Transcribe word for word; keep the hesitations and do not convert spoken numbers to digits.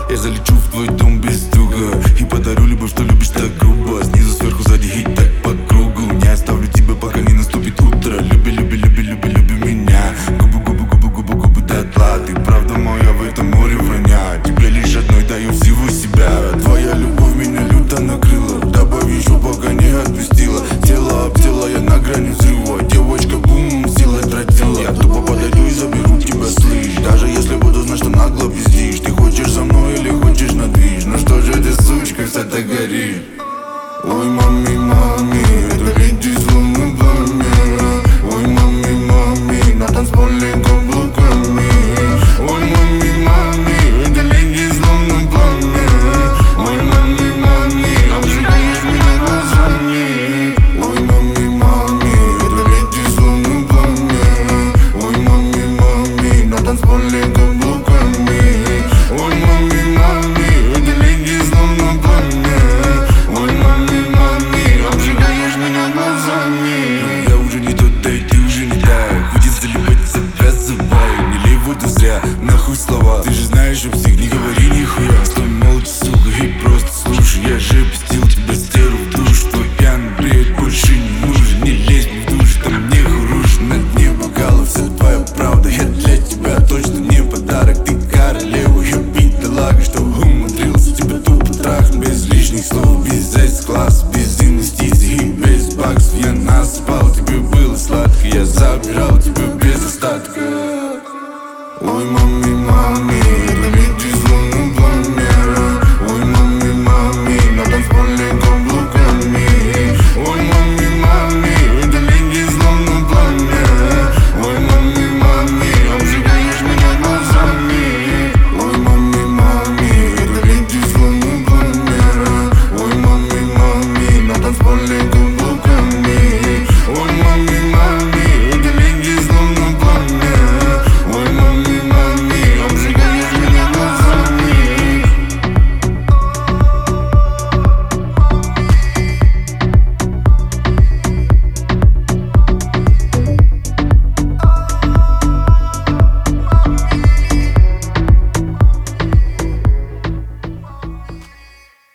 Я залечу в твой дом без стука и подарю любовь, что любишь так грубо. Снизу, сверху, сзади и так по кругу. Не оставлю тебя, пока не наступит утро. Люби, люби, люби, люби, люби меня. Губы, губы, губы, губы, губы дотла. Ты правда моя в этом море вранья. Тебе лишь одной даю всего себя. Твоя любовь меня люто накрыла. Добавь еще, пока не отпустила. Тело об тело, я на грани взрыва. Девочка, бум, силой тратила. Я тупо подойду и заберу тебя, слышь. Даже если буду знать, что нагло пиздишь. Ты хочешь за мной или хочешь на движ? Ну что же ты, сучка, вся так горишь? Ой, мами, мами, это леди словно пламя. Ой, мами, мами, на танцполе каблуками. Ой, мами, мами, это леди словно пламя. Ой, мами, мами, обжигаешь меня глазами. Ой, мами, мами, это леди словно пламя. Ой, мами, мами, на танцполе каблуками. Ой, мами, мами, это леди словно пламя. Ой, мами, мами, обжигаешь меня глазами. Я уже не тот, да и ты уже не та. Хватит заливать себя забай. Не лей воду зря, нахуй слова. Ты же знаешь, об всех не говори нихуя. Стой молча, сука, и просто слушай. Я же без